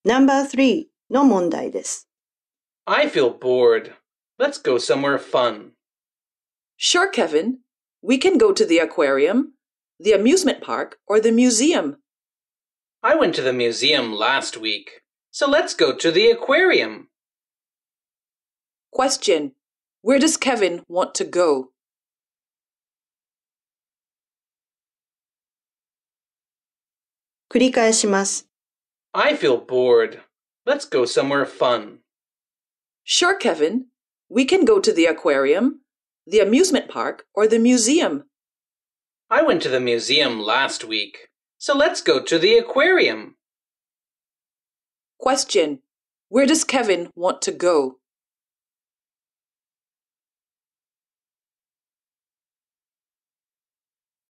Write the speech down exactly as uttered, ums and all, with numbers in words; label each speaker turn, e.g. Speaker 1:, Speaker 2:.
Speaker 1: ナンバースリーの問題です。
Speaker 2: I feel bored. Let's go somewhere fun.
Speaker 3: Sure, Kevin. We can go to the aquarium, the amusement park, or the museum.
Speaker 2: I went to the museum last week, so let's go to the aquarium.
Speaker 3: Question. Where does Kevin want to go?
Speaker 1: 繰り返します。
Speaker 2: I feel bored. Let's go somewhere fun.
Speaker 3: Sure, Kevin. We can go to the aquarium, the amusement park, or the museum.
Speaker 2: I went to the museum last week, so let's go to the aquarium.
Speaker 3: Question. Where does Kevin want to go?